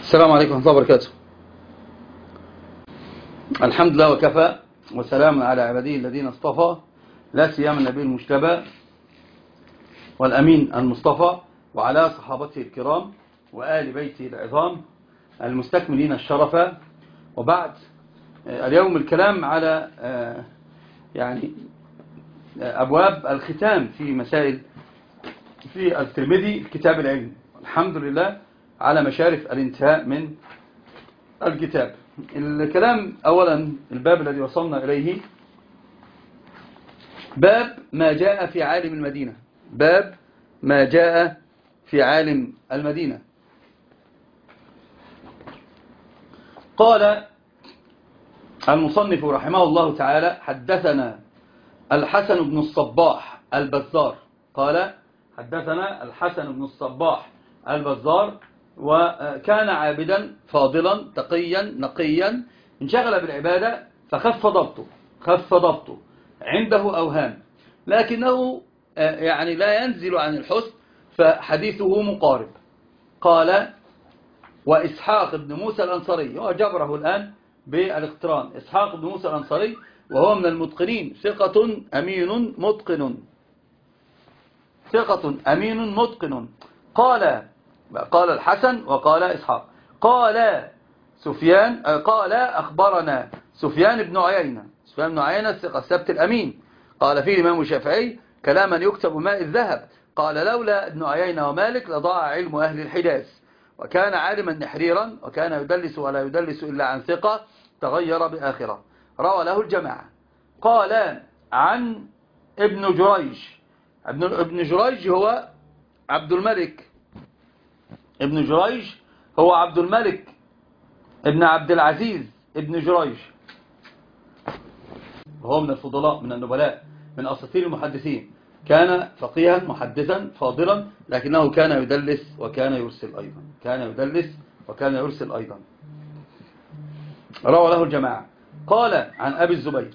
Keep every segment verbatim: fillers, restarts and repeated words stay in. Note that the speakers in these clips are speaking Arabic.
السلام عليكم ورحمة الله وبركاته. الحمد لله وكفى، وسلام على عباده الذين اصطفى، لا سيما النبي المجتبى والأمين المصطفى، وعلى صحابته الكرام وآل بيته العظام المستكملين الشرف. وبعد، اليوم الكلام على يعني أبواب الختام في مسائل في الترمذي كتاب العلم. الحمد لله على مشارف الانتهاء من الكتاب. الكلام أولا، الباب الذي وصلنا إليه باب ما جاء في عالم المدينة. باب ما جاء في عالم المدينة. قال المصنف رحمه الله تعالى: حدثنا الحسن بن الصباح البزار. قال حدثنا الحسن بن الصباح البزار، وكان عابدا فاضلا تقيا نقيا، انشغل بالعبادة فخف ضبطه خف ضبطه عنده أوهام، لكنه يعني لا ينزل عن الحسن، فحديثه مقارب. قال: وإسحاق بن موسى الأنصاري، هو جبره الآن بالاقتران، إسحاق بن موسى الأنصاري، وهو من المتقنين، ثقة أمين متقن، ثقة أمين متقن. قال قال الحسن وقال إسحاق. قال سفيان قال أخبرنا سفيان بن عيينة. سفيان بن عيينة الثقة الثبت الأمين. قال فيه الإمام الشافعي كلاما يكتب ماء الذهب. قال: لولا ابن عيينة ومالك لضاع علم أهل الحجاز. وكان عالما نحريرا، وكان يدلس ولا يدلس إلا عن ثقة تغير بآخرة. روى له الجماعة. قال عن ابن جريج. ابن جريج هو عبد الملك ابن جريج هو عبد الملك ابن عبد العزيز ابن جريج، وهو من الفضلاء من النبلاء من أساطير المحدثين. كان فقيها محدثا فاضلا، لكنه كان يدلس وكان يرسل أيضا كان يدلس وكان يرسل أيضا روى له الجماعة. قال عن أبي الزبير،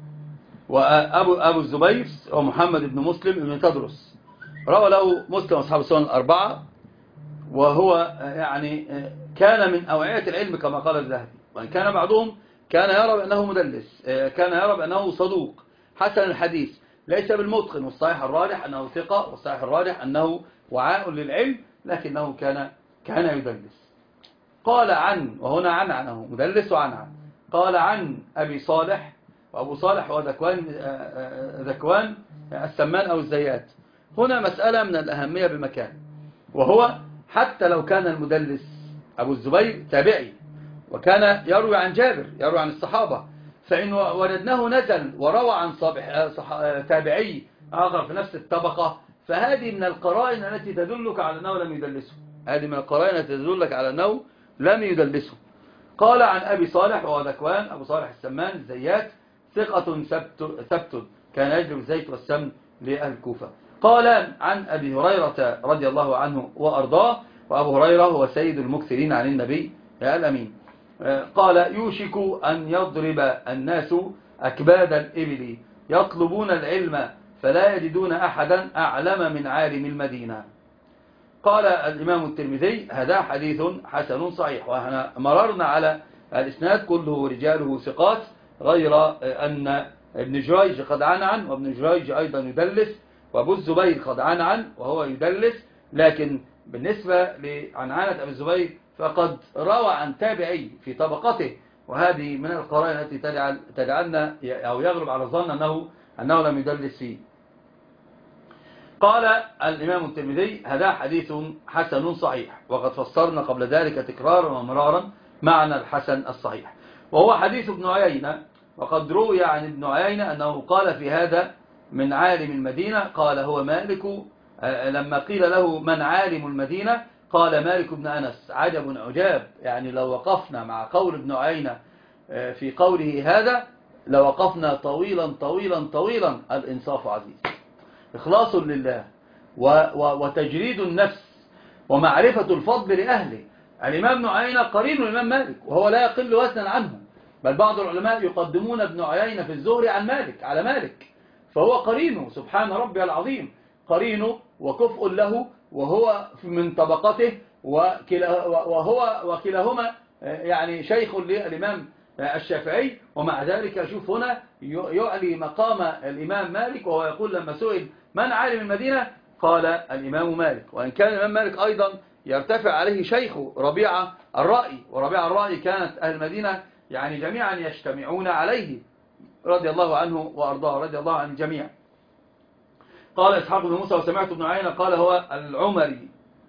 وأبو أبو الزبير هو محمد بن مسلم بن تدرس، روى له مسلم أصحاب السنن الأربعة، وهو يعني كان من أوعية العلم كما قال الذهبي. وإن كان بعضهم كان يرى بأنه مدلس، كان يرى بأنه صدوق حسن الحديث، ليس بالمتقن، والصحيح الراجح أنه ثقة، والصحيح الراجح أنه وعاء للعلم، لكنه كان كان يدلس. قال عن، وهنا عن عنه مدلس وعن عن قال عن أبي صالح، وأبو صالح هو ذكوان ذكوان السمان أو الزيات. هنا مسألة من الأهمية بمكان، وهو حتى لو كان المدلس أبو الزبير تابعي، وكان يروي عن جابر، يروي عن الصحابة، فإن وجدناه نزل وروى عن تابعي آخر في نفس الطبقة، فهذه من القرائن التي تدلك على أنه لم يدلسه هذه من القرائن التي تدلك على أنه لم يدلسه. قال عن أبي صالح وهو ذكوان أبو صالح السمان الزيات، ثقة ثبت كان يجلب الزيت والسمن لأهل الكوفة. قال عن أبي هريرة رضي الله عنه وأرضاه، وأبو هريرة هو سيد المكثرين عن النبي الأمين. قال: يوشك أن يضرب الناس أكباد الإبل يطلبون العلم فلا يجدون أحدا أعلم من عالم المدينة. قال الإمام الترمذي: هذا حديث حسن صحيح. وإحنا مررنا على الإسناد كله رجاله ثقات، غير أن ابن جريج قد عن عن وابن جريج أيضا يدلس، وابو الزبير قد عن عن وهو يدلس، لكن بالنسبة لعنعنة أبي الزبير فقد روى عن تابعي في طبقته، وهذه من القرائن التي تجعل تجعلنا أو يغلب على الظن أنه, أنه لم يدلس فيه. قال الإمام الترمذي: هذا حديث حسن صحيح. وقد فسرنا قبل ذلك تكرارا ومرارا معنى الحسن الصحيح، وهو حديث ابن عيينة. وقد روي عن ابن عيينة أنه قال في هذا من عالم المدينة، قال هو مالك. لما قيل له من عالم المدينة قال مالك بن أنس. عجب عجاب، يعني لو وقفنا مع قول ابن عيينة في قوله هذا لوقفنا طويلا طويلا طويلا. الإنصاف عزيز، إخلاص لله وتجريد النفس ومعرفة الفضل لأهله. الإمام ابن عيينة قرين الإمام مالك، وهو لا يقل وزنا عنه، بل بعض العلماء يقدمون ابن عيينة في الزهري عن مالك على مالك، فهو قرينه سبحان ربي العظيم، قرينه وكفء له، وهو من طبقته، وكلا وهو وكلاهما يعني شيخ للإمام الشافعي، ومع ذلك شوف هنا يعلي مقام الإمام مالك، وهو يقول لما سئل من عالم المدينة قال الإمام مالك، وإن كان الإمام مالك أيضا يرتفع عليه شيخه ربيعة الرأي، وربيعة الرأي كانت أهل المدينة يعني جميعا يجتمعون عليه رضي الله عنه وأرضاه، رضي الله عن الجميع. قال إسحاق بن موسى وسمعت ابن عيينة قال هو العمري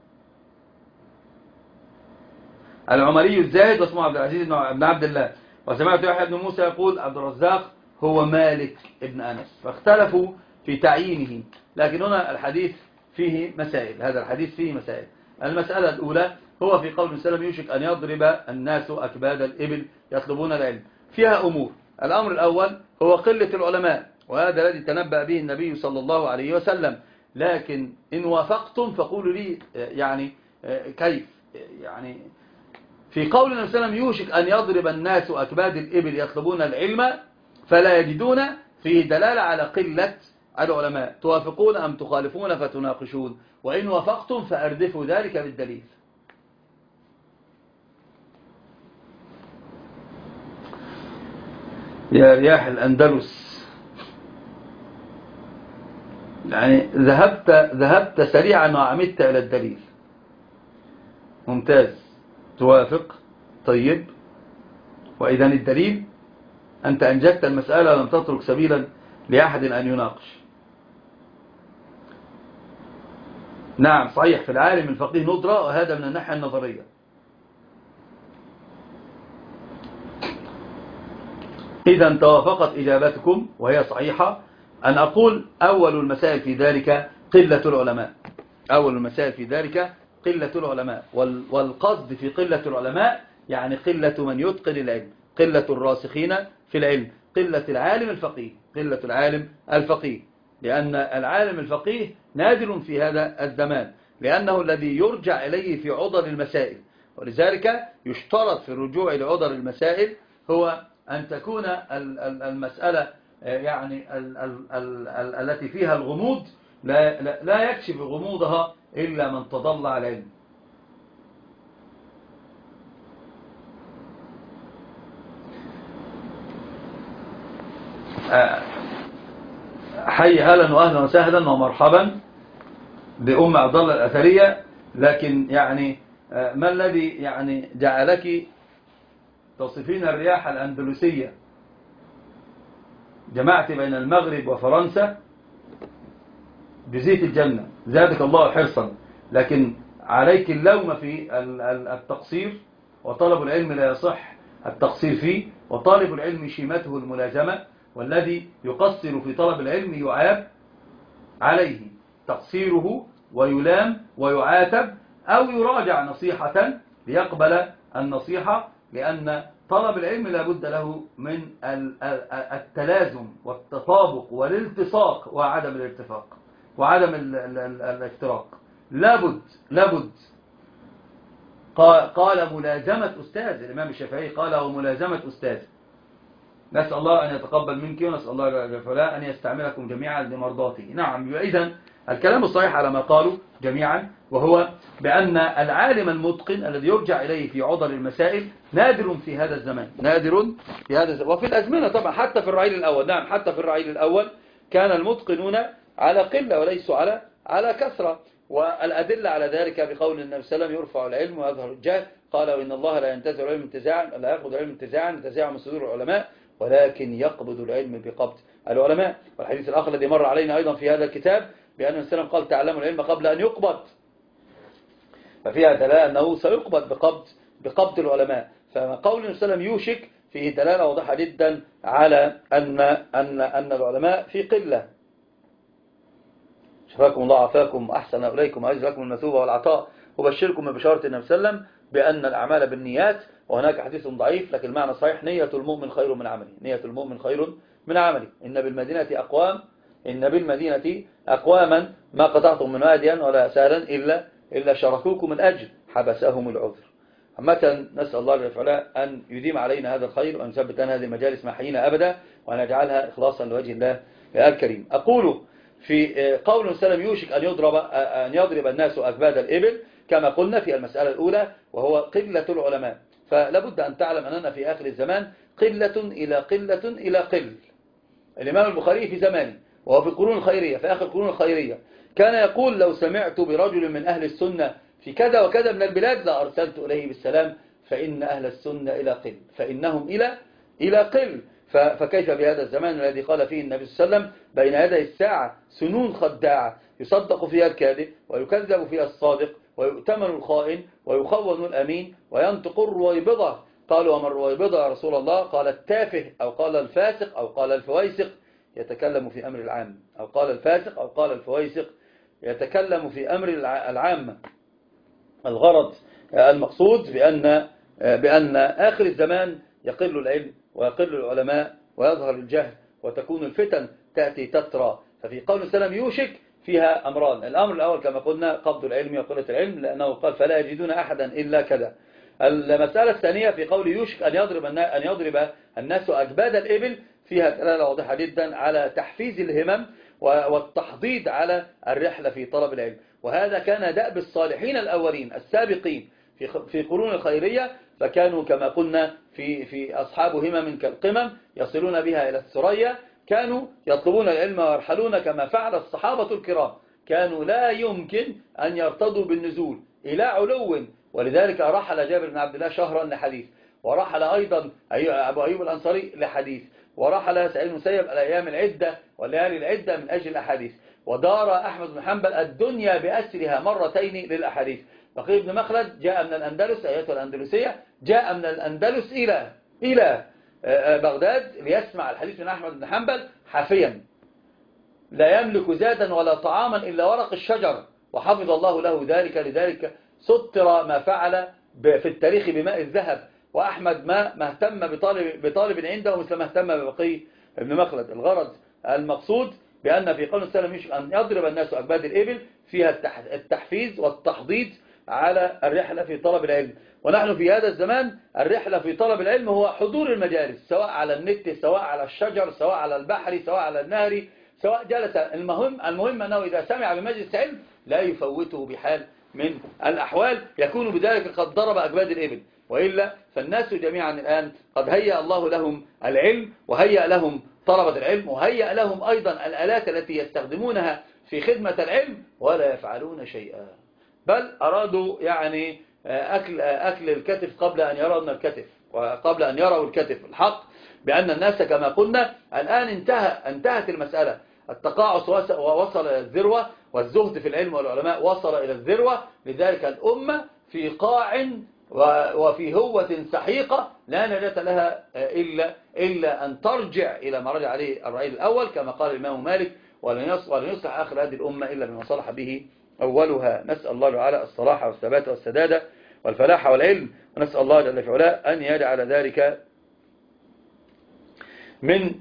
العمري الزاهد واسمه عبد العزيز بن عبد الله. وسمعت يحيى بن موسى يقول عبد الرزاق هو مالك ابن أنس، فاختلفوا في تعيينه. لكن هنا الحديث فيه مسائل، هذا الحديث فيه مسائل. المسألة الأولى هو في قول وسلم يوشك أن يضرب الناس أكباد الإبل يطلبون العلم، فيها أمور. الأمر الأول هو قلة العلماء، وهذا الذي تنبأ به النبي صلى الله عليه وسلم. لكن إن وافقتم فقولوا لي يعني كيف، يعني في قول النبي صلى الله عليه وسلم يوشك أن يضرب الناس أكباد الإبل يطلبون العلم فلا يجدون، فيه دلالة على قلة العلماء. توافقون أم تخالفون فتناقشون، وإن وافقتم فأردفوا ذلك بالدليل. يا رياح الأندلس، يعني ذهبت ذهبت سريعا وعمدت إلى الدليل. ممتاز، توافق. طيب، وإذا الدليل أنت أنجزت المسألة ولم تترك سبيلا لأحد أن يناقش. نعم صحيح، في العالم الفقيه ندرة، وهذا من الناحية النظرية. إذا توافقت إجابتكم وهي صحيحة، أن أقول أول المسائل في ذلك قلة العلماء. أول المسائل في ذلك قلة العلماء، والقصد في قلة العلماء يعني قلة من يتقن العلم، قلة الراسخين في العلم، قلة العالم الفقيه، قلة العالم الفقيه، لأن العالم الفقيه نادر في هذا الزمان، لأنه الذي يرجع إليه في عضل المسائل. ولذلك يشترط في الرجوع لعضل المسائل هو أن تكون المسألة يعني ال ال ال ال التي فيها الغموض لا, لا, لا يكشف غموضها إلا من تضلع العلم. حي أهلا وأهلا وسهلا ومرحبا بأم عبد الله الأثرية. لكن يعني ما الذي يعني جعلك تصفين الرياح الأندلسية؟ جمعت بين المغرب وفرنسا بزيت الجنة، زادك الله حرصا، لكن عليك اللوم في التقصير، وطلب العلم لا يصح التقصير فيه، وطالب العلم شيمته الملازمة، والذي يقصر في طلب العلم يعاب عليه تقصيره ويلام ويعاتب، أو يراجع نصيحة ليقبل النصيحة، لأن طلب العلم لابد له من التلازم والتطابق والالتصاق وعدم الارتفاق وعدم الافتراق. لابد لابد قال ملازمة أستاذ الإمام الشافعي، قال وملازمة أستاذ. نسأل الله أن يتقبل منك، ونسأل الله الفلاح أن يستعملكم جميعا لمرضاته. نعم، إذن الكلام الصحيح على ما قالوا جميعا، وهو بأن العالم المتقن الذي يرجع إليه في عضل المسائل نادر في هذا الزمان، نادر في هذا الزمان، وفي الأزمنة طبعا، حتى في الرعيل الأول. نعم، حتى في الرعيل الأول كان المتقنون على قلة وليسوا على على كثرة. والأدلة على ذلك بقول النبي صلى الله عليه وسلم يرفع العلم ويظهر الجهل، قال وإن الله لا ينتزع العلم انتزاعا، لا يقبض العلم انتزاعا ينتزعه من صدور العلماء، ولكن يقبض العلم بقبض العلماء. والحديث الآخر الذي مر علينا أيضا في هذا الكتاب بأن النبي صلى الله عليه وسلم قال تعلموا العلم قبل أن يقبض، ففيها دلالة أنه سيقبض بقبض بقبض العلماء. فقول النبي صلى الله عليه وسلم يوشك فيه دلالة واضحة جدا على أن أن أن العلماء في قلة. شفاكم الله عافاكم أحسن إليكم وأعز لكم المثوبة والعطاء. وبشركم ببشارة النبي صلى الله عليه وسلم بأن الأعمال بالنيات، وهناك حديث ضعيف لكن المعنى صحيح: نية المؤمن خير من عمله، نية المؤمن خير من عمله. إن بالمدينة أقوام إن بالمدينة أقواما ما قطعتم من واديا ولا سهلا إلا إلا شاركوكم الأجر حبسهم العذر. عامة نسأل الله العافية أن يديم علينا هذا الخير، وأن يثبت لنا هذه المجالس ما حيينا أبدا، وأن يجعلها إخلاصا لوجه الله الكريم. أقول في قول سلم يوشك أن يضرب أن يضرب الناس أكباد الإبل، كما قلنا في المسألة الأولى، وهو قلة العلماء. فلابد أن تعلم أننا في آخر الزمان قلة إلى قلة إلى قل. الإمام البخاري في زمانه وهو في القرون الخيرية، في آخر القرون الخيرية، كان يقول: لو سمعت برجل من أهل السنة في كذا وكذا من البلاد لأرسلت إليه بالسلام، فإن أهل السنة إلى قل، فإنهم إلى إلى قل. فكيف بهذا الزمان الذي قال فيه النبي صلى الله عليه وسلم: بين يدي الساعة سنون خداعة يصدق فيها الكاذب ويكذب فيها الصادق ويؤتمن الخائن ويخون الأمين وينطق الرويبضة. قالوا: وما الرويبضة يا رسول الله؟ قال: التافه، أو قال الفاسق، أو قال الفويسق، يتكلم في أمر العام، أو قال الفاسق أو قال الفويسق يتكلم في أمر العامة. الغرض المقصود بأن بأن آخر الزمان يقل العلم ويقل العلماء ويظهر الجهل وتكون الفتن تأتي تترى. ففي قول السلام يوشك فيها أمران: الأمر الأول كما قلنا قبض العلم وقلة العلم، لأنه قال: فلا يجدون أحدا إلا كذا. المسألة الثانية في قول يوشك أن يضرب أن يضرب الناس أكباد الإبل، فيها دلالة واضحة جدا على تحفيز الهمم والتحضيض على الرحلة في طلب العلم. وهذا كان دأب الصالحين الأولين السابقين في في قرون الخيرية، فكانوا كما قلنا في في أصحاب همم كالقمم يصلون بها إلى الثريا، كانوا يطلبون العلم ويرحلون كما فعل الصحابة الكرام، كانوا لا يمكن أن يرتضوا بالنزول إلى علو. ولذلك رحل جابر بن عبد الله شهرا لحديث، ورحل أيضا أبو أيوب الأنصاري لحديث، ورحل سعيد بن المسيب الأيام العدة والليالي العدة من أجل الأحاديث، ودار أحمد بن حنبل الدنيا بأسرها مرتين للأحاديث. بقي بن مخلد جاء من الأندلس، أيتها الأندلسية، جاء من الأندلس إلى إلى بغداد ليسمع الحديث من أحمد بن حنبل حافيا، لا يملك زادا ولا طعاما إلا ورق الشجر، وحفظ الله له ذلك. لذلك ستر ما فعل في التاريخ بماء الذهب. وأحمد ما ما اهتم بطالب, بطالب عنده مثل ما اهتم ببقي ابن مخلد. الغرض المقصود بأن في قول السلام يشك أن يضرب الناس أكباد الإبل، فيها التحفيز والتحضيض على الرحلة في طلب العلم. ونحن في هذا الزمان الرحلة في طلب العلم هو حضور المجالس، سواء على النت، سواء على الشجر، سواء على البحر، سواء على النهر، سواء جلس. المهم المهم أنه إذا سمع بمجلس علم لا يفوته بحال من الأحوال، يكون بذلك قد ضرب أكباد الإبل. وإلا فالناس جميعا الآن قد هيأ الله لهم العلم، وهيأ لهم طلبة العلم، وهيأ لهم أيضا الآلات التي يستخدمونها في خدمة العلم، ولا يفعلون شيئا، بل أرادوا يعني أكل, أكل الكتف قبل أن يرون الكتف، وقبل أن يروا الكتف. الحق بأن الناس كما قلنا الآن انتهى انتهت المسألة، التقاعس وصل إلى الذروة، والزهد في العلم والعلماء وصل إلى الذروة. لذلك الأمة في قاع وفي هوة سحيقة لا نجاة لها إلا, إلا أن ترجع إلى ما رجع عليه الرأي الأول، كما قال الإمام مالك: ولن يصلح آخر هذه الأمة إلا بما صلح به أولها. نسأل الله تعالى الصلاح والثبات والسداد والفلاح والعلم، ونسأل الله جل في علاه أن يجعل ذلك من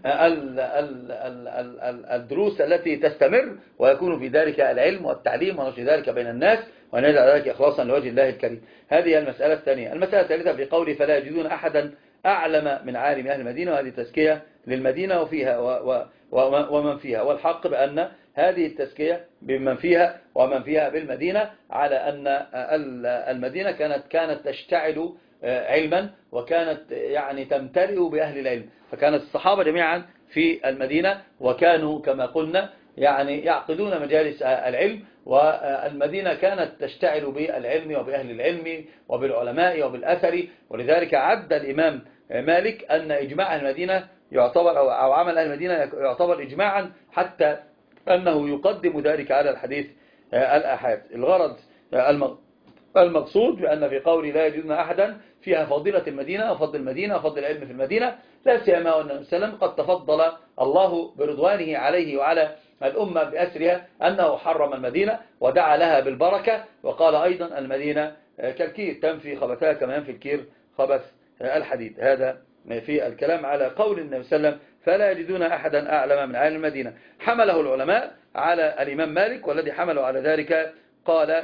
الدروس التي تستمر، ويكون في ذلك العلم والتعليم ونشر ذلك بين الناس، وأن يجعل ذلك إخلاصا لوجه الله الكريم. هذه المسألة الثانية. المسألة الثالثة في قوله: فلا يجدون أحدا أعلم من عالم أهل المدينة، وهذه تزكية للمدينة وفيها ومن فيها. والحق بأن هذه التزكية بمن فيها ومن فيها بالمدينة على أن المدينة كانت كانت تشتعل علما، وكانت يعني تمتلئ بأهل العلم. فكانت الصحابة جميعا في المدينة، وكانوا كما قلنا يعني يعقدون مجالس العلم، والمدينة كانت تشتعل بالعلم وبأهل العلم وبالعلماء وبالأثر. ولذلك عد الإمام مالك أن إجماع المدينة يعتبر أو عمل أهل المدينة يعتبر إجماعا، حتى أنه يقدم ذلك على الحديث الآحاد. الغرض المقصود بأن في قول لا يجدون أحدا فيها فضيلة المدينة وفضل المدينة وفضل العلم في المدينة، لا سيما وأن النبي صلى الله عليه وسلم قد تفضل الله برضوانه عليه وعلى الأمة بأسرها أنه حرم المدينة ودعا لها بالبركة، وقال أيضا المدينة كالكير تنفي خبثها كما ينفي الكير خبث الحديد. هذا في الكلام على قول النبي صلى الله عليه وسلم: فلا يجدون أحدا أعلم من عالم المدينة. حمله العلماء على الإمام مالك، والذي حمله على ذلك قال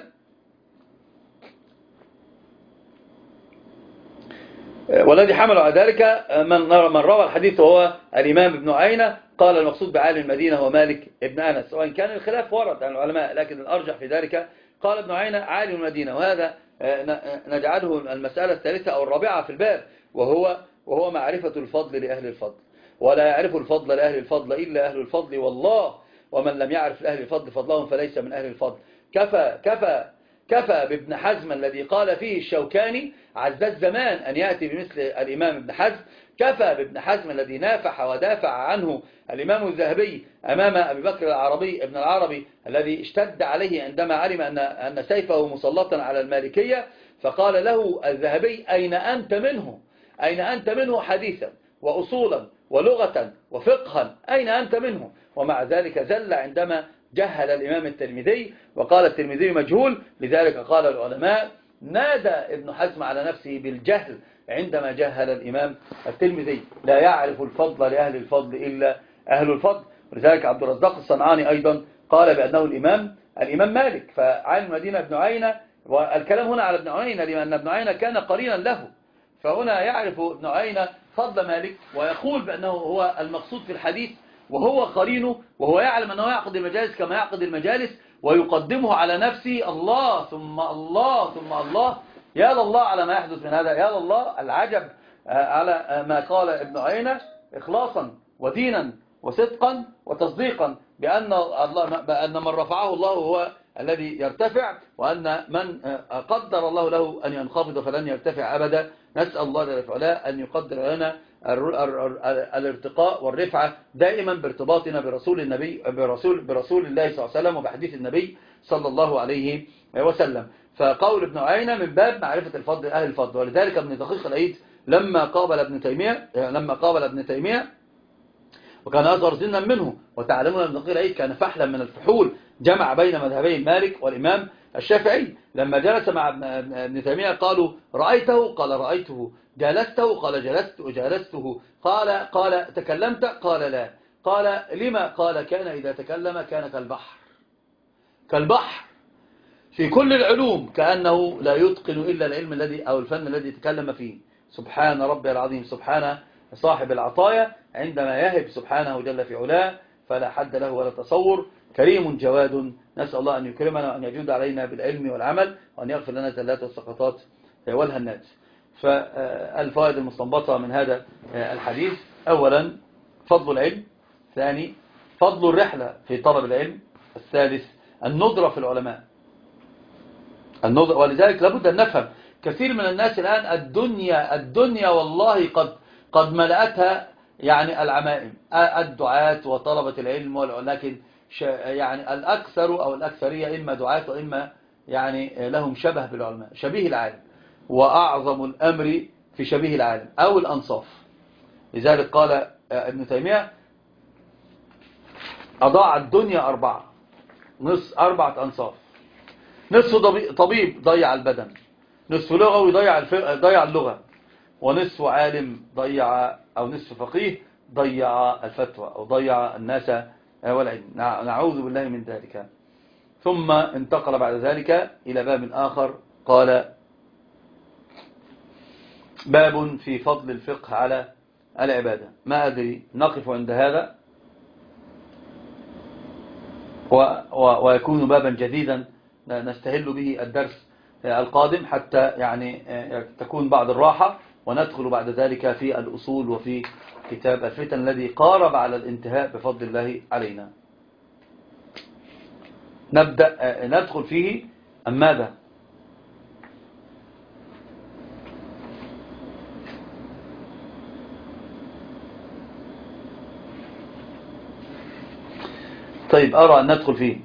والذي حمله على ذلك من من روى الحديث وهو الإمام ابن عيينة، قال المقصود بعالم المدينة هو مالك ابن أنس. وإن كان الخلاف ورد عن العلماء، لكن الأرجح في ذلك قال ابن عيينة عالم المدينة، وهذا نجعله المسألة الثالثة أو الرابعة في الباب، وهو وهو معرفة الفضل لأهل الفضل. ولا يعرف الفضل لأهل الفضل إلا أهل الفضل والله، ومن لم يعرف لأهل الفضل فضلهم فليس من أهل الفضل. كفى كفى كفى بابن حزم الذي قال فيه الشوكاني عز الزمان أن يأتي بمثل الإمام ابن حزم. كفى بابن حزم الذي نافح ودافع عنه الإمام الذهبي أمام أبي بكر العربي ابن العربي الذي اشتد عليه عندما علم أن أن سيفه مسلطا على المالكية، فقال له الذهبي أين أنت منه؟ أين أنت منه حديثا وأصولا ولغة وفقها؟ أين أنت منه؟ ومع ذلك زل عندما جهل الإمام الترمذي، وقال الترمذي مجهول. لذلك قال العلماء نادى ابن حزم على نفسه بالجهل عندما جهل الإمام الترمذي. لا يعرف الفضل لأهل الفضل إلا أهل الفضل. ولذلك عبد الرزاق الصنعاني أيضا قال بأنه الإمام الإمام مالك. فعالم المدينة ابن عيينة، والكلام هنا على ابن عيينة لأن ابن عيينة كان قرينا له، فهنا يعرف ابن عيينة فضل مالك ويقول بأنه هو المقصود في الحديث، وهو قرينه، وهو يعلم أنه يعقد المجالس كما يعقد المجالس، ويقدمه على نفسه الله ثم الله ثم الله. يا لله على ما يحدث من هذا، يا لله العجب على ما قال ابن عيينة إخلاصا ودينا وصدقا وتصديقا بأن الله بأن من رفعه الله هو الذي يرتفع، وأن من قدر الله له أن ينخفض فلن يرتفع أبدا. نسأل الله جل وعلا أن يقدر لنا الارتقاء والرفعة دائما بارتباطنا برسول النبي برسول برسول الله صلى الله عليه وسلم وبحديث النبي صلى الله عليه وسلم. فقول ابن عيينة من باب معرفة الفضل أهل الفضل. ولذلك ابن دقيق العيد لما قابل ابن تيمية لما قابل ابن تيمية وكان أصغر سنا منه، وتعلمون ابن دقيق العيد كان فحلا من الفحول، جمع بين مذهبي مالك والإمام الشافعي. لما جلس مع ابن تيمية قالوا رأيته؟ قال رأيته. جلسته؟ قال جلست جلسته. قال قال تكلمت؟ قال لا. قال لما؟ قال كان إذا تكلم كان كالبحر كالبحر في كل العلوم، كأنه لا يتقن إلا العلم الذي أو الفن الذي تكلم فيه. سبحان ربي العظيم، سبحان صاحب العطايا عندما يهب سبحانه جل في علاه فلا حد له ولا تصور. كريم جواد، نسأل الله أن يكرمنا وأن يجود علينا بالعلم والعمل، وأن يغفر لنا الزلات والسقطات والهنات. فالفوائد المستنبطة من هذا الحديث: أولا فضل العلم، ثاني فضل الرحلة في طلب العلم، الثالث الندرة في العلماء الندرة. ولذلك لابد أن نفهم كثير من الناس الآن الدنيا الدنيا والله قد قد ملأتها يعني العمائم، الدعاة وطلبة العلم، ولكن يعني الأكثر أو الأكثرية إما دعاة وإما يعني لهم شبه بالعلماء، شبيه العالم، وأعظم الأمر في شبيه العالم أو الأنصاف. لذلك قال ابن تيمية أضاع الدنيا أربعة، نصف أربعة أنصاف: نصف طبيب ضيع البدن، نصف لغوي ضيع ضيع اللغة، ونصف عالم ضيع أو نصف فقيه ضيع الفتوى أو ضيع الناس والعلم. نعوذ بالله من ذلك. ثم انتقل بعد ذلك إلى باب آخر، قال باب في فضل الفقه على العبادة. ما أدري نقف عند هذا ويكون بابا جديدا نستهل به الدرس القادم، حتى يعني تكون بعض الراحة، وندخل بعد ذلك في الأصول وفي كتاب الفتن الذي قارب على الانتهاء بفضل الله علينا. نبدأ ندخل فيه. أم ماذا؟ طيب أرى أن ندخل فيه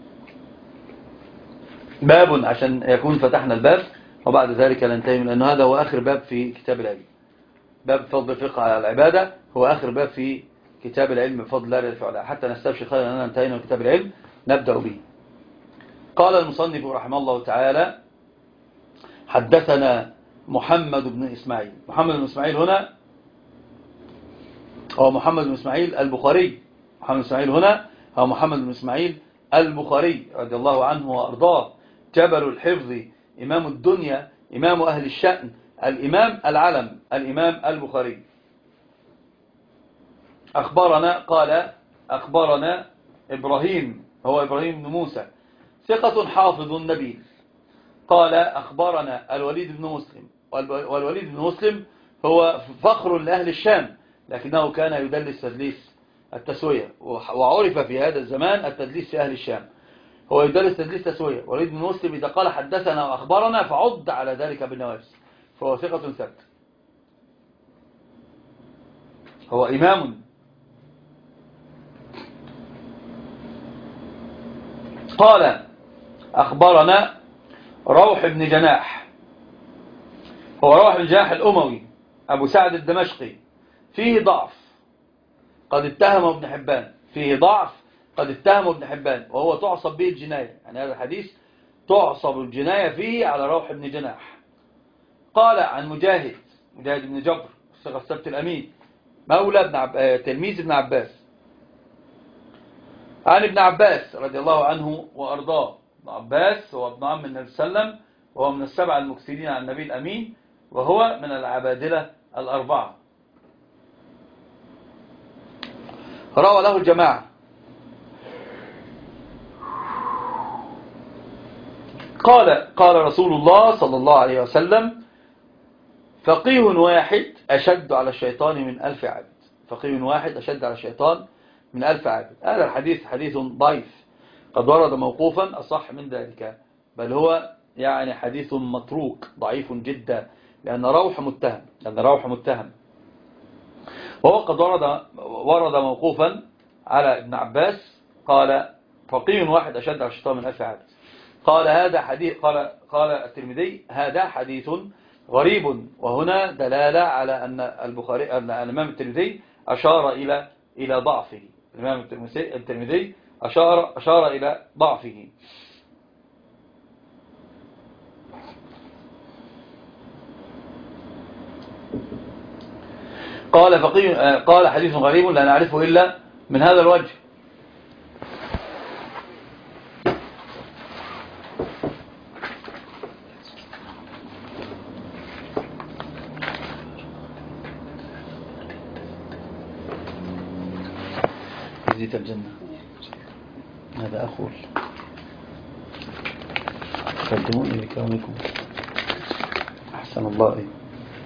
باب عشان يكون فتحنا الباب، وبعد ذلك ننتهي، لأنه هذا هو آخر باب في كتاب العلم. باب فضل الفقه على العبادة هو آخر باب في كتاب العلم بفضل الله الفعلاء، حتى نستبشر خيرا أننا انتهينا من كتاب العلم نبدأ به. قال المصنف رحمه الله تعالى: حدثنا محمد بن إسماعيل. محمد بن إسماعيل هنا هو محمد بن إسماعيل البخاري. محمد بن إسماعيل هنا هو محمد بن إسماعيل البخاري رضي الله عنه وأرضاه، جبل الحفظ، إمام الدنيا، إمام أهل الشأن، الإمام العلم، الإمام البخاري. أخبرنا قال أخبرنا إبراهيم، هو إبراهيم بن موسى، ثقة حافظ نبيل. قال أخبرنا الوليد بن مسلم، والوليد بن مسلم هو فخر لأهل الشام، لكنه كان يدلس تدليس التسوية، وعرف في هذا الزمان التدليس في أهل الشام، هو يدلس تدليس تسوية. وليد بن مسلم إذا قال حدثنا وأخبرنا فعد على ذلك بالنوافس، فهو ثقة ثبت، هو إمام. قال أخبرنا روح بن جناح، هو روح بن جناح الأموي أبو سعد الدمشقي، فيه ضعف قد اتهم ابن حبان، فيه ضعف قد اتهم ابن حبان، وهو تعصب به الجناية، يعني هذا الحديث تعصب الجناية فيه على روح بن جناح. قال عن مجاهد، مجاهد بن جبر الثقة الثبت الأمين، مولى ابن عب... تلميذ ابن عباس، عن ابن عباس رضي الله عنه وأرضاه. ابن عباس هو ابن عم النبي صلى الله عليه وسلم، وهو من السبع المكثرين عن النبي الأمين، وهو من العبادلة الأربعة. روى له الجماعة. قال قال رسول الله صلى الله عليه وسلم: فقيه واحد أشد على الشيطان من ألف عابد. فقيه واحد أشد على الشيطان من ألف عابد. هذا الحديث حديث ضعيف، قد ورد موقوفا أصح من ذلك، بل هو يعني حديث متروك ضعيف جدا، لأن روح متهم لأن روح متهم وهو قد ورد ورد موقوفا على ابن عباس، قال: فقيه واحد أشد على الشيطان من ألف عابد. قال هذا حديث قال قال الترمذي: هذا حديث غريب. وهنا دلالة على أن البخاري أن الإمام الترمذي أشار إلى إلى ضعفه. الإمام الترمذي أشار أشار إلى ضعفه. قال فقيه قال حديث غريب لا نعرفه إلا من هذا الوجه. زيت الجنة هذا أخول قدموني بكرامكم أحسن الله إيه.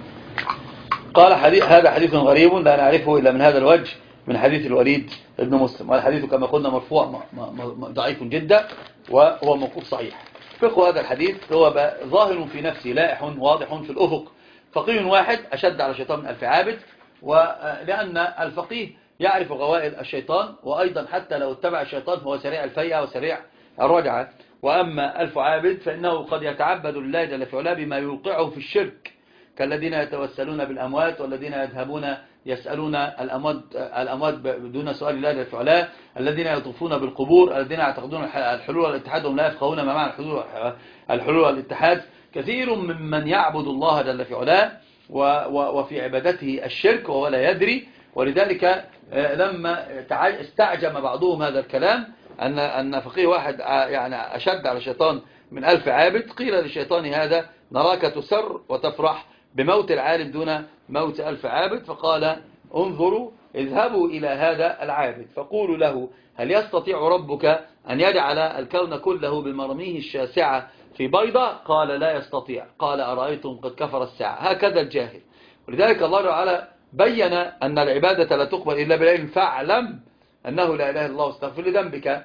قال حديث هذا حديث غريب لا نعرفه إلا من هذا الوجه، من حديث الوليد ابن مسلم. والحديث كما قلنا مرفوع ضعيف جدا، وهو موقوف صحيح. فقه هذا الحديث هو ظاهر في نفسه لائح واضح في الأفق. فقيه واحد أشد على الشيطان من ألف عابد، ولأن الفقيه يعرف غوائل الشيطان، وأيضا حتى لو اتبع الشيطان فهو سريع الفيئة وسريع الرجعة. وأما ألف عابد فإنه قد يتعبد لله جل في علاه بما يوقعه في الشرك، كالذين يتوسلون بالأموات، والذين يذهبون يسألون الأموات, الأموات بدون سؤال الله جل في علاه، الذين يطوفون بالقبور، الذين يعتقدون الحلول والاتحاد وهم لا يفقهون ما معنى الحلول, الحلول والاتحاد. كثير ممن يعبد الله جل في علاه وفي عبادته الشرك وهو لا يدري. ولذلك لما استعجم بعضهم هذا الكلام أن أن فقيه واحد يعني أشد على الشيطان من ألف عابد، قيل للشيطان هذا: نراك تسر وتفرح بموت العالم دون موت ألف عابد. فقال: انظروا اذهبوا إلى هذا العابد فقولوا له: هل يستطيع ربك أن يجعل الكون كله بمرميه الشاسعة في بيضة؟ قال: لا يستطيع. قال: أرأيتم قد كفر الساعة. هكذا الجاهل. ولذلك الله تعالى بين أن العبادة لا تقبل إلا بالعلم، فاعلم أنه لا إله إلا الله واستغفر لذنبك.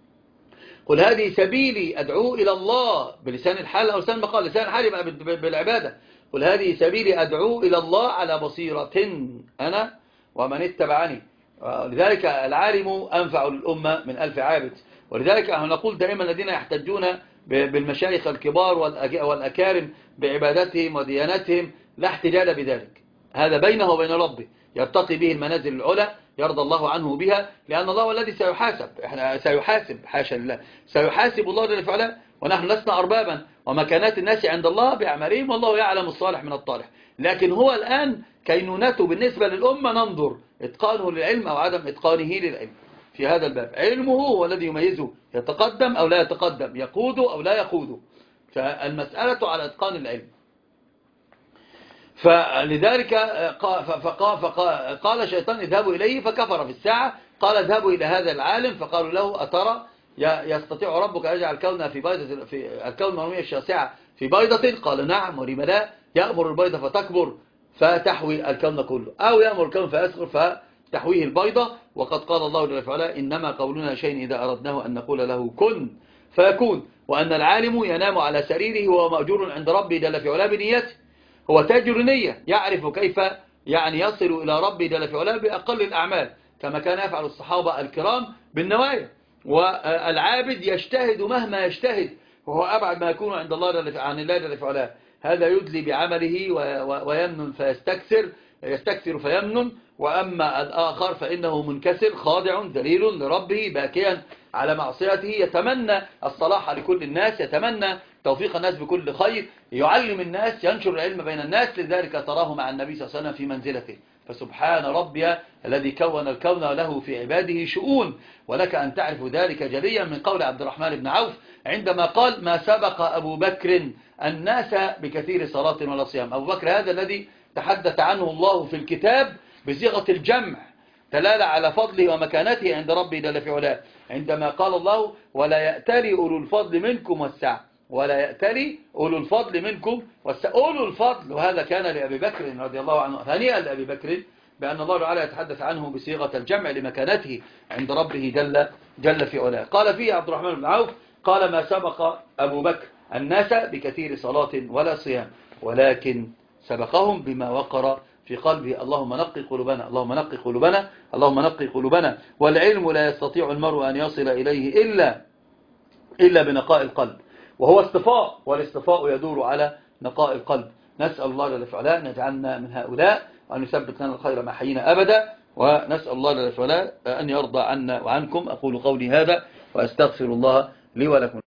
قل هذه سبيلي أدعو إلى الله بلسان الحال أو لسان المقال. لسان الحال يبقى بالعبادة. قل هذه سبيلي أدعو إلى الله على بصيرة أنا ومن اتبعني. لذلك العالم أنفع للأمة من ألف عابد. ولذلك نقول دائما الذين يحتجون بالمشايخ الكبار والأكارم بعبادتهم وديانتهم لا احتجاج بذلك، هذا بينه وبين ربه، يرتقي به المنازل العلى يرضى الله عنه بها، لأن الله هو الذي سيحاسب. احنا سيحاسب حاشا لله، سيحاسب الله جل وعلا، ونحن لسنا أربابا، ومكانات الناس عند الله بأعمالهم، والله يعلم الصالح من الطالح. لكن هو الآن كينونته بالنسبة للأمة ننظر إتقانه للعلم أو عدم إتقانه للعلم. في هذا الباب علمه هو الذي يميزه، يتقدم أو لا يتقدم، يقود أو لا يقود. فالمسألة على إتقان العلم. فلذلك قال الشيطان: اذهبوا إليه، فكفر في الساعة. قال: اذهبوا إلى هذا العالم، فقالوا له: أترى يستطيع ربك أن يجعل الكون في بيضة في الكون المرمية الشاسعة في بيضة؟ قال نعم، ولم لا؟ يأمر البيضة فتكبر فتحوي الكون كله، أو يأمر الكون فيصغر فتحويه البيضة. وقد قال الله جل وعلا إنما قولنا شيء إذا أردناه أن نقول له كن فيكون. وأن العالم ينام على سريره وهو مأجور عند ربه جل في علاه بنيته، هو تاجر نية، يعرف كيف يعني يصل إلى ربه جل في علاه بأقل الأعمال، كما كان يفعل الصحابة الكرام بالنوايا. والعابد يجتهد مهما يجتهد، وهو أبعد ما يكون عند الله عن الله جل في علاه. هذا يدلي بعمله ويمنن فيستكثر يستكثر فيمنن. وأما الآخر فإنه منكسر خاضع ذليل لربه باكيا على معصيته، يتمنى الصلاح لكل الناس، يتمنى توفيق الناس بكل خير، يعلم الناس، ينشر العلم بين الناس. لذلك تراه مع النبي صلى الله عليه وسلم في منزلته. فسبحان ربي الذي كون الكون له في عباده شؤون، ولك أن تعرف ذلك جليا من قول عبد الرحمن بن عوف عندما قال ما سبق أبو بكر الناس بكثير صلاة ولا صيام. أبو بكر هذا الذي تحدث عنه الله في الكتاب بصيغة الجمع دلالة على فضله ومكانته عند ربه جل في علاه، عندما قال الله ولا يأتلي أولو الفضل منكم والسعة، ولا يأتلي أولو الفضل منكم والسعة. أولو الفضل، وهذا كان لأبي بكر رضي الله عنه، هنيئا لأبي بكر بأن الله تعالى يتحدث عنه بصيغة الجمع لمكانته عند ربه جل, جل في علاه. قال فيه عبد الرحمن بن عوف قال ما سبق أبو بكر الناس بكثير صلاة ولا صيام، ولكن سبقهم بما وقر في قلبه. اللهم نقي قلوبنا، اللهم نقي قلوبنا، اللهم نقي قلوبنا. والعلم لا يستطيع المرء أن يصل إليه إلا إلا بنقاء القلب، وهو اصطفاء، والاصطفاء يدور على نقاء القلب. نسأل الله جل وعلا أن يجعلنا من هؤلاء، وأن يثبت لنا الخير ما حيينا أبدا. ونسأل الله جل وعلا أن يرضى عنا وعنكم. أقول قولي هذا وأستغفر الله لي ولكم.